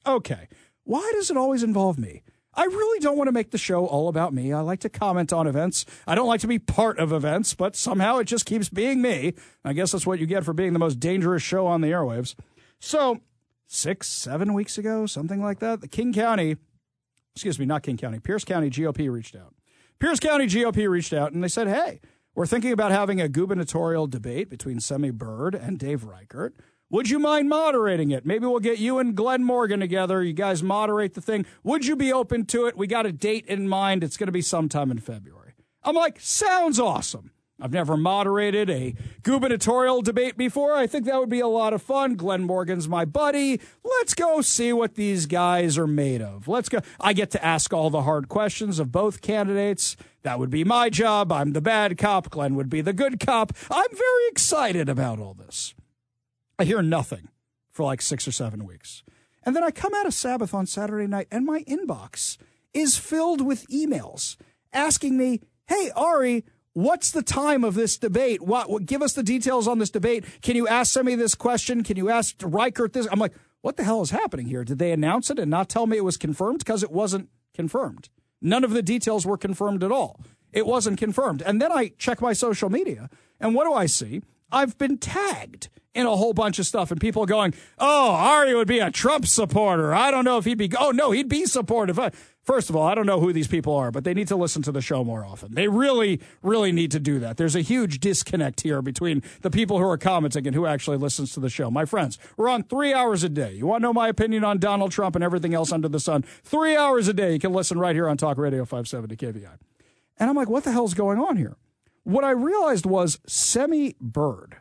Okay, why does it always involve me? I really don't want to make the show all about me. I like to comment on events. I don't like to be part of events, but somehow it just keeps being me. I guess that's what you get for being the most dangerous show on the airwaves. So 6-7 weeks ago, something like that, the Pierce County GOP reached out. Pierce County GOP reached out and they said, hey, we're thinking about having a gubernatorial debate between Semi Bird and Dave Reichert. Would you mind moderating it? Maybe we'll get you and Glenn Morgan together. You guys moderate the thing. Would you be open to it? We got a date in mind. It's going to be sometime in February. I'm like, sounds awesome. I've never moderated a gubernatorial debate before. I think that would be a lot of fun. Glenn Morgan's my buddy. Let's go see what these guys are made of. Let's go. I get to ask all the hard questions of both candidates. That would be my job. I'm the bad cop. Glenn would be the good cop. I'm very excited about all this. I hear nothing for like 6 or 7 weeks. And then I come out of Sabbath on Saturday night, and my inbox is filled with emails asking me, hey, Ari, what's the time of this debate? What give us the details on this debate. Can you ask Semi this question? Can you ask Reichert this? I'm like, what the hell is happening here? Did they announce it and not tell me it was confirmed? Because it wasn't confirmed. None of the details were confirmed at all. It wasn't confirmed. And then I check my social media, and what do I see? I've been tagged in a whole bunch of stuff, and people going, oh, Ari would be a Trump supporter. I don't know if he'd be, oh, no, he'd be supportive. First of all, I don't know who these people are, but they need to listen to the show more often. They really, really need to do that. There's a huge disconnect here between the people who are commenting and who actually listens to the show. My friends, we're on 3 hours a day. You want to know my opinion on Donald Trump and everything else under the sun? 3 hours a day. You can listen right here on Talk Radio 570 KVI. And I'm like, what the hell's going on here? What I realized was Semi Bird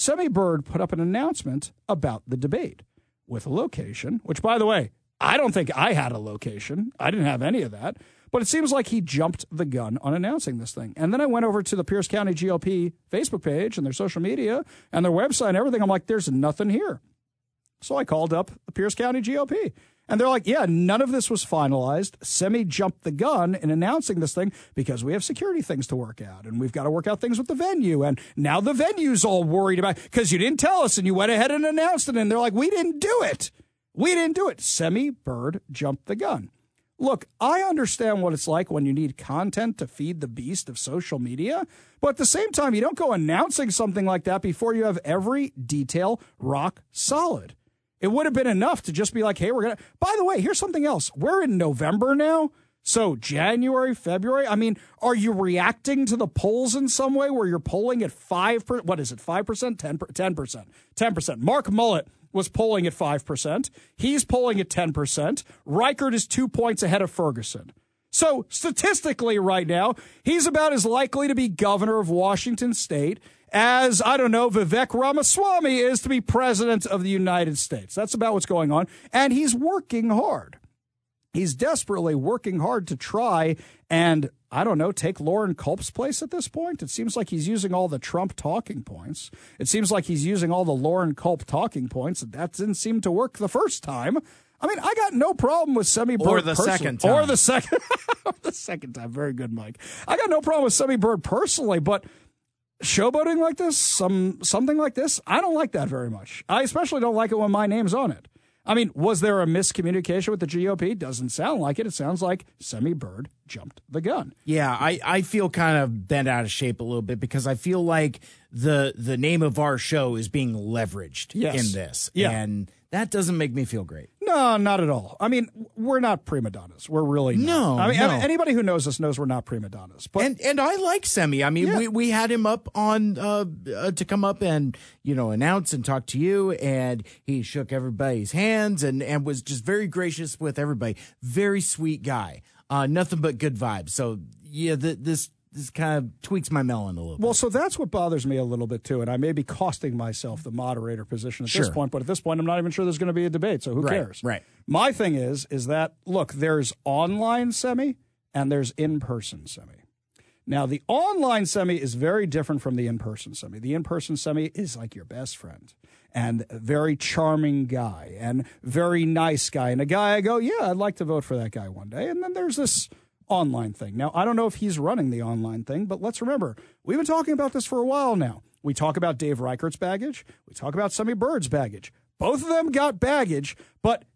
put up an announcement about the debate with a location, which, by the way, I don't think I had a location. I didn't have any of that. But it seems like he jumped the gun on announcing this thing. And then I went over to the Pierce County GOP Facebook page and their social media and their website and everything. I'm like, there's nothing here. So I called up the Pierce County GOP. And they're like, yeah, none of this was finalized. Semi jumped the gun in announcing this thing because we have security things to work out. And we've got to work out things with the venue. And now the venue's all worried about because you didn't tell us and you went ahead and announced it. And they're like, we didn't do it. We didn't do it. Semi Bird jumped the gun. Look, I understand what it's like when you need content to feed the beast of social media. But at the same time, you don't go announcing something like that before you have every detail rock solid. It would have been enough to just be like, hey, we're going to. By the way, here's something else. We're in November now. So January, February. I mean, are you reacting to the polls in some way where you're polling at 5%? What is it? 5%? 10%? 10%. Mark Mullet was polling at 5%. He's polling at 10%. Reichert is 2 points ahead of Ferguson. So statistically right now, he's about as likely to be governor of Washington State as, I don't know, Vivek Ramaswamy is to be president of the United States. That's about what's going on. And he's working hard. He's desperately working hard to try and, I don't know, take Lauren Culp's place at this point. It seems like he's using all the Trump talking points. It seems like he's using all the Lauren Culp talking points. That didn't seem to work the first time. I mean, I got no problem with Semi Bird. Or the second time. Or the second. The second time. Very good, Mike. I got no problem with Semi Bird personally, but showboating like this, something like this, I don't like that very much. I especially don't like it when my name's on it. I mean, was there a miscommunication with the GOP? Doesn't sound like it. It sounds like Semi Bird jumped the gun. Yeah, I feel kind of bent out of shape a little bit because I feel like the name of our show is being leveraged in this. Yeah. And that doesn't make me feel great. No, not at all. I mean, we're not prima donnas. We're really not. No. I mean, anybody who knows us knows we're not prima donnas. But and I like Semi. I mean, we had him up on to come up and, announce and talk to you, and he shook everybody's hands and was just very gracious with everybody. Very sweet guy. Nothing but good vibes. So, yeah, this kind of tweaks my melon a little bit. Well, so that's what bothers me a little bit, too. And I may be costing myself the moderator position at this point. But at this point, I'm not even sure there's going to be a debate. So who cares? Right. My thing is that, look, there's online Semi and there's in-person Semi. Now, the online Semi is very different from the in-person Semi. The in-person Semi is like your best friend and a very charming guy and very nice guy. And a guy I go, yeah, I'd like to vote for that guy one day. And then there's this online thing. Now, I don't know if he's running the online thing, but let's remember, we've been talking about this for a while now. We talk about Dave Reichert's baggage. We talk about Semi Bird's baggage. Both of them got baggage, but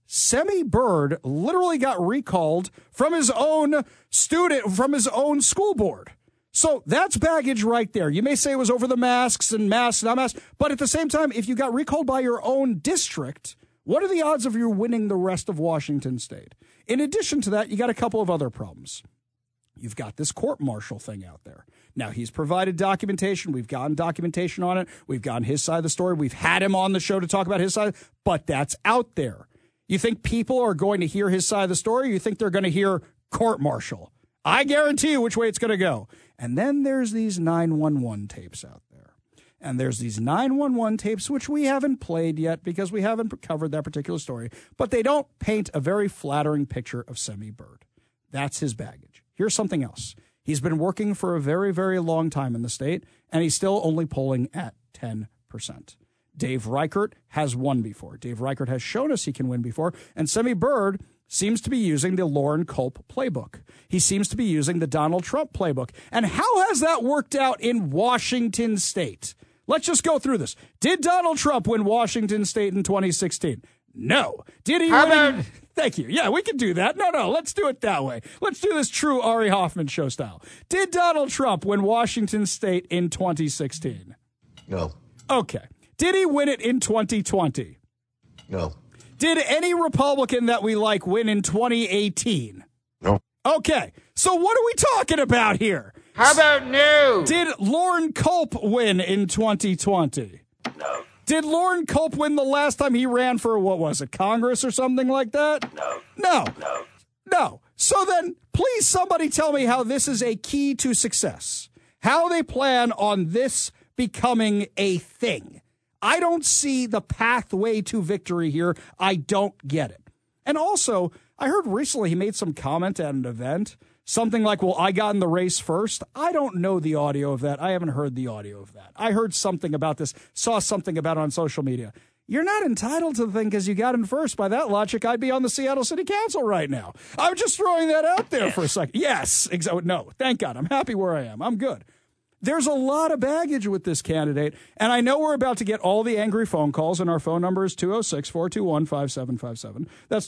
Semi Bird literally got recalled from his own school board. So that's baggage right there. You may say it was over the masks and masks, not masks, but at the same time, if you got recalled by your own district, what are the odds of you winning the rest of Washington State? In addition to that, you got a couple of other problems. You've got this court-martial thing out there. Now, he's provided documentation. We've gotten documentation on it. We've gotten his side of the story. We've had him on the show to talk about his side, but that's out there. You think people are going to hear his side of the story? Or you think they're going to hear court-martial? I guarantee you which way it's going to go. And then there's these 911 tapes out there. And there's these 911 tapes, which we haven't played yet because we haven't covered that particular story. But they don't paint a very flattering picture of Semi Bird. That's his baggage. Here's something else. He's been working for a very, very long time in the state, and he's still only polling at 10%. Dave Reichert has won before. Dave Reichert has shown us he can win before, and Semi Bird seems to be using the Lauren Culp playbook. He seems to be using the Donald Trump playbook. And how has that worked out in Washington State? Let's just go through this. Did Donald Trump win Washington State in 2016? No. Did he win? Thank you. Yeah, we can do that. No, let's do it that way. Let's do this true Ari Hoffman show style. Did Donald Trump win Washington State in 2016? No. Okay. Did he win it in 2020? No. Did any Republican that we like win in 2018? No. Okay, so what are we talking about here? How about no? Did Lauren Culp win in 2020? No. Did Lauren Culp win the last time he ran for, what was it, Congress or something like that? No. So then, please somebody tell me how this is a key to success. How they plan on this becoming a thing. I don't see the pathway to victory here. I don't get it. And also, I heard recently he made some comment at an event, something like, well, I got in the race first. I don't know the audio of that. I haven't heard the audio of that. I heard something about this, saw something about it on social media. You're not entitled to the thing because you got in first. By that logic, I'd be on the Seattle City Council right now. I'm just throwing that out there for a second. Yes, exactly. No, thank God. I'm happy where I am. I'm good. There's a lot of baggage with this candidate, and I know we're about to get all the angry phone calls, and our phone number is 206-421-5757. That's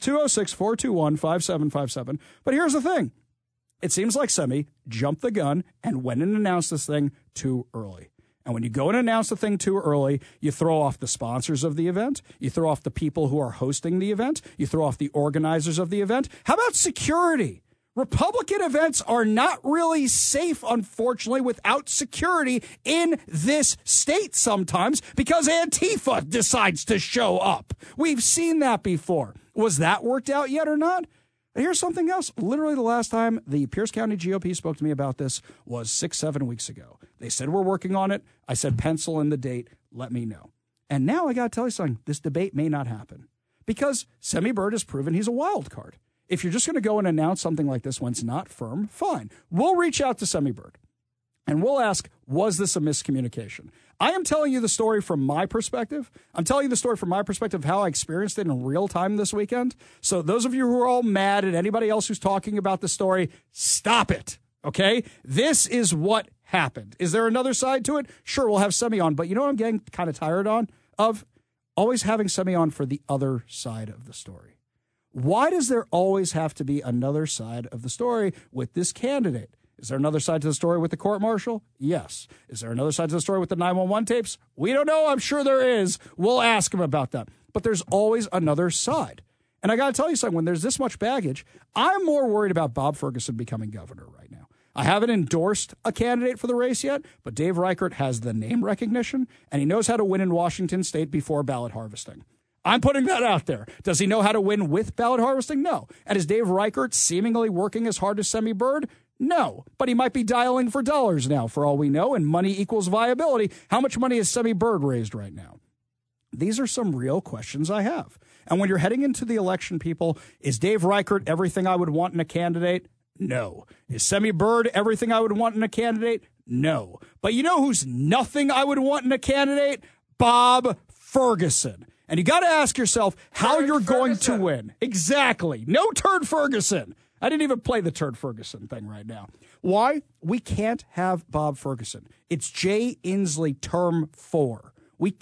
206-421-5757. But here's the thing. It seems like Semi jumped the gun and went and announced this thing too early. And when you go and announce the thing too early, you throw off the sponsors of the event. You throw off the people who are hosting the event. You throw off the organizers of the event. How about security? Republican events are not really safe, unfortunately, without security in this state sometimes because Antifa decides to show up. We've seen that before. Was that worked out yet or not? Here's something else. Literally the last time the Pierce County GOP spoke to me about this was 6-7 weeks ago. They said, we're working on it. I said, pencil in the date. Let me know. And now I got to tell you something. This debate may not happen because Semi Bird has proven he's a wild card. If you're just going to go and announce something like this when it's not firm, fine. We'll reach out to Semi Bird and we'll ask, was this a miscommunication? I am telling you the story from my perspective. I'm telling you the story from my perspective of how I experienced it in real time this weekend. So those of you who are all mad at anybody else who's talking about the story, stop it, okay? This is what happened. Is there another side to it? Sure, we'll have Semi on, but you know what I'm getting kind of tired of? Always having Semi on for the other side of the story. Why does there always have to be another side of the story with this candidate? Is there another side to the story with the court-martial? Yes. Is there another side to the story with the 911 tapes? We don't know. I'm sure there is. We'll ask him about that. But there's always another side. And I got to tell you something, when there's this much baggage, I'm more worried about Bob Ferguson becoming governor right now. I haven't endorsed a candidate for the race yet, but Dave Reichert has the name recognition, and he knows how to win in Washington State before ballot harvesting. I'm putting that out there. Does he know how to win with ballot harvesting? No. And is Dave Reichert seemingly working as hard as Semi Bird? No. But he might be dialing for dollars now, for all we know, and money equals viability. How much money has Semi Bird raised right now? These are some real questions I have. And when you're heading into the election, people, is Dave Reichert everything I would want in a candidate? No. Is Semi Bird everything I would want in a candidate? No. But you know who's nothing I would want in a candidate? Bob Ferguson. And you got to ask yourself how you're going to win. Exactly. No Turd Ferguson. I didn't even play the Turd Ferguson thing right now. Why? We can't have Bob Ferguson. It's Jay Inslee term 4. We can't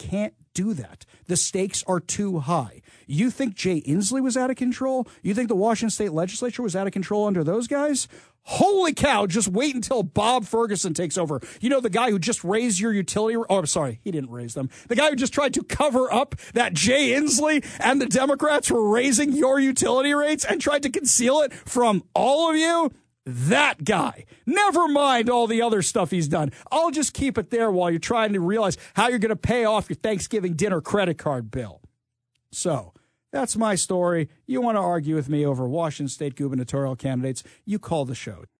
do that. The stakes are too high. You think Jay Inslee was out of control? You think the Washington State Legislature was out of control under those guys? Holy cow, just wait until Bob Ferguson takes over. You know, the guy who just raised your utility... Oh, I'm sorry, he didn't raise them. The guy who just tried to cover up that Jay Inslee and the Democrats were raising your utility rates and tried to conceal it from all of you? That guy. Never mind all the other stuff he's done. I'll just keep it there while you're trying to realize how you're going to pay off your Thanksgiving dinner credit card bill. So... that's my story. You want to argue with me over Washington State gubernatorial candidates, you call the show.